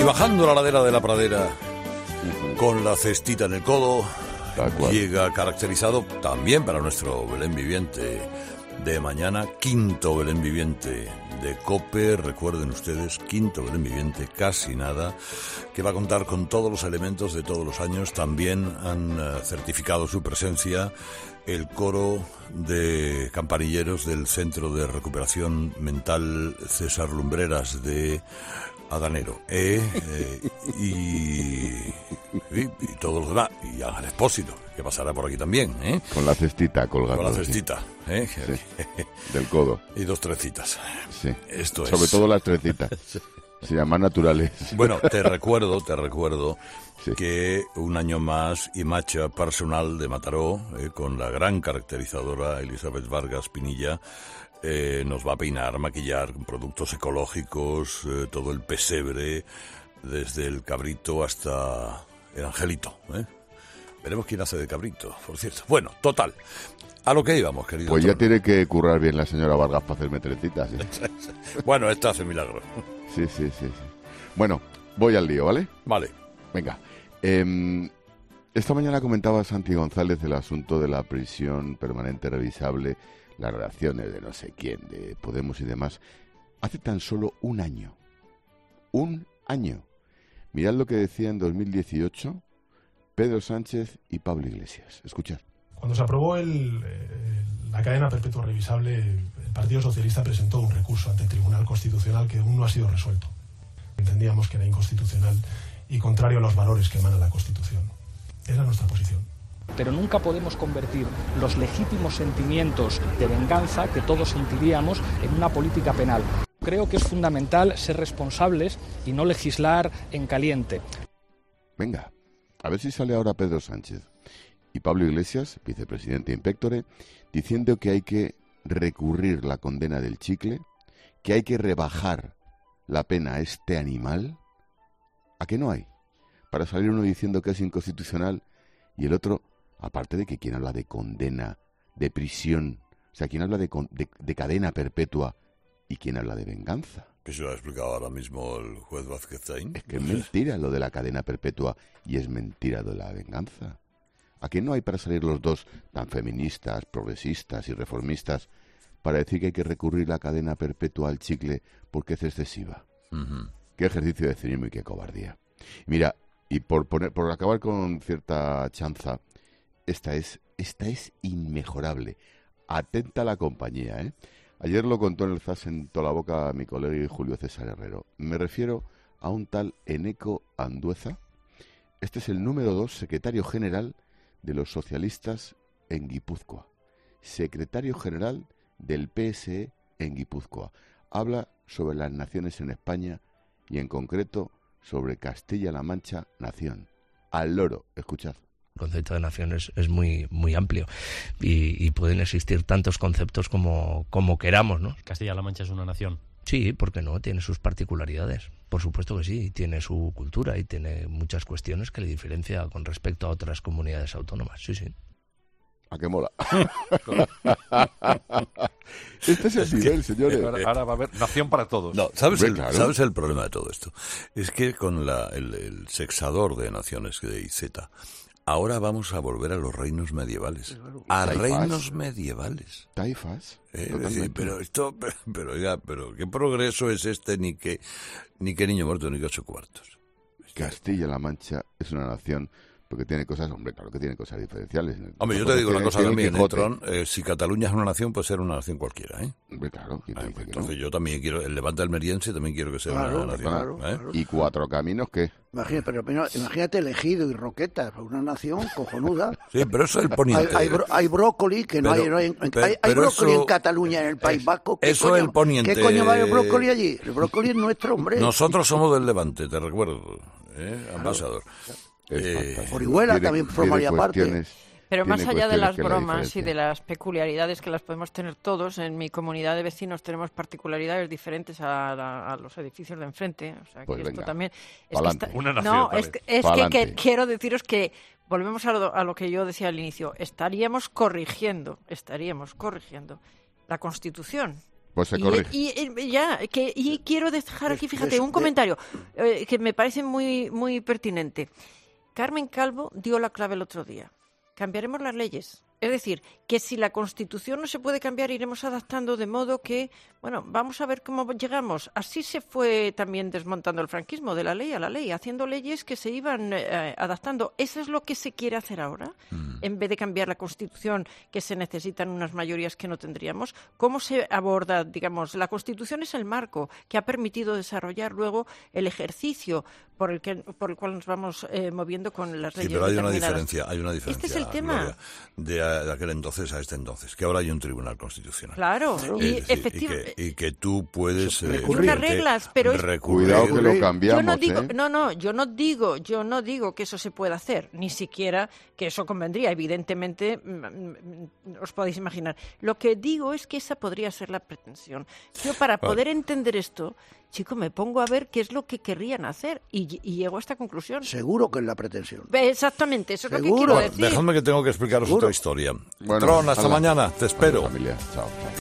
Y bajando la ladera de la pradera, con la cestita en el codo, llega caracterizado también para nuestro Belén Viviente de mañana, quinto Belén Viviente de COPE, recuerden ustedes, quinto Belén Viviente, casi nada, que va a contar con todos los elementos de todos los años. También han certificado su presencia el coro de campanilleros del Centro de Recuperación Mental César Lumbreras de Adanero, y todos los demás, y Ángel Expósito, que pasará por aquí también, con la cestita colgando. Con la cestita, sí, del codo. Y 2 trecitas. Sí. Esto sobre todo las trecitas. Se llaman naturales. Bueno, te recuerdo sí, que un año más Imatge Personal de Mataró, con la gran caracterizadora Elizabeth Vargas Pinilla, nos va a peinar, maquillar con productos ecológicos, todo el pesebre, desde el cabrito hasta el angelito. Veremos quién hace de cabrito, por cierto. Bueno, total, a lo que íbamos, querido. Pues ya tiene que currar bien la señora Vargas para hacerme trecitas. Bueno, esta hace milagros. Sí. Bueno, voy al lío, ¿vale? Vale. Venga. Esta mañana comentaba Santi González el asunto de la prisión permanente revisable, las redacciones de no sé quién, de Podemos y demás. Hace tan solo un año. Un año. Mirad lo que decía en 2018 Pedro Sánchez y Pablo Iglesias. Escuchad. Cuando se aprobó la cadena perpetua revisable, el Partido Socialista presentó un recurso ante el Tribunal Constitucional que aún no ha sido resuelto. Entendíamos que era inconstitucional y contrario a los valores que emana la Constitución. Esa es nuestra posición. Pero nunca podemos convertir los legítimos sentimientos de venganza que todos sentiríamos en una política penal. Creo que es fundamental ser responsables y no legislar en caliente. Venga, a ver si sale ahora Pedro Sánchez y Pablo Iglesias, vicepresidente in pectore, diciendo que hay que recurrir la condena del chicle, que hay que rebajar la pena a este animal. ¿A qué no hay? Para salir uno diciendo que es inconstitucional y el otro, aparte de que quien habla de condena, de prisión, o sea, quien habla de cadena perpetua y quien habla de venganza. Eso lo ha explicado ahora mismo el juez Vázquez Zain. Es que es mentira lo de la cadena perpetua y es mentira lo de la venganza. ¿A qué no hay para salir los dos tan feministas, progresistas y reformistas para decir que hay que recurrir la cadena perpetua al chicle porque es excesiva? Uh-huh. Qué ejercicio de cinismo y qué cobardía. Mira, y por acabar con cierta chanza, esta es inmejorable. Atenta a la compañía, ¿eh? Ayer lo contó en el ZAS en toda la boca mi colega Julio César Herrero. Me refiero a un tal Eneco Andueza. Este es el número 2 secretario general de los socialistas en Guipúzcoa. Secretario general del PSE en Guipúzcoa. Habla sobre las naciones en España y en concreto sobre Castilla-La Mancha, nación. Al loro, escuchad. El concepto de nación es muy amplio y pueden existir tantos conceptos como queramos, ¿no? ¿Castilla-La Mancha es una nación? Sí, ¿por qué no? Tiene sus particularidades. Por supuesto que sí, tiene su cultura y tiene muchas cuestiones que le diferencia con respecto a otras comunidades autónomas. Sí. ¿A qué mola? Este es el nivel, señores. Ahora va a haber nación para todos. No, ¿sabes el problema de todo esto? Es que con el sexador de naciones de IZ, ahora vamos a volver a los reinos medievales. A reinos medievales. Taifas. Pero ¿qué progreso es este? Ni que niño muerto, ni que 8 cuartos. Castilla-La Mancha es una nación porque tiene cosas, hombre, claro que tiene cosas diferenciales. Hombre, yo te digo una cosa también, Tron, si Cataluña es una nación, puede ser una nación cualquiera, ¿eh? Hombre, claro. Entonces yo también quiero, el Levante almeriense también quiero que sea una nación. Claro. ¿Y Cuatro Caminos qué? Imagínate Elegido y Roquetas, una nación cojonuda. Sí, pero eso es el poniente. Hay brócoli, que no hay brócoli en Cataluña, en el País Vasco. Eso es el poniente. ¿Qué coño va el brócoli allí? El brócoli es nuestro, hombre. Nosotros somos del Levante, te recuerdo, ambasador. Orihuela también formaría parte. Pero más allá de las bromas y de las peculiaridades que las podemos tener todos, en mi comunidad de vecinos tenemos particularidades diferentes a los edificios de enfrente. O sea, pues que venga, esto también una nación. Que quiero deciros que volvemos a lo que yo decía al inicio. Estaríamos corrigiendo la Constitución. Pues se corrige. Y quiero dejar aquí, fíjate, un comentario que me parece muy, muy pertinente. Carmen Calvo dio la clave el otro día. Cambiaremos las leyes. Es decir, que si la Constitución no se puede cambiar, iremos adaptando de modo que, bueno, vamos a ver cómo llegamos. Así se fue también desmontando el franquismo de la ley a la ley, haciendo leyes que se iban adaptando. ¿Eso es lo que se quiere hacer ahora? En vez de cambiar la Constitución, que se necesitan unas mayorías que no tendríamos. ¿Cómo se aborda, digamos, la Constitución es el marco que ha permitido desarrollar luego el ejercicio por el cual nos vamos moviendo con las leyes. Sí, pero hay una diferencia. Este es el tema. Gloria, de aquel entonces a este entonces, que ahora hay un tribunal constitucional. Claro, y efectivamente. Y que tú puedes recurrir. Unas reglas, pero cuidado que lo cambiamos. Yo no digo que eso se pueda hacer, ni siquiera que eso convendría. Evidentemente, os podéis imaginar. Lo que digo es que esa podría ser la pretensión. Yo, para poder entender esto, chico, me pongo a ver qué es lo que querrían hacer y llego a esta conclusión. Seguro que es la pretensión. Exactamente, eso es lo que quiero decir. Dejadme que tengo que explicaros otra historia. Tron, hasta mañana, te espero. Familia, chao.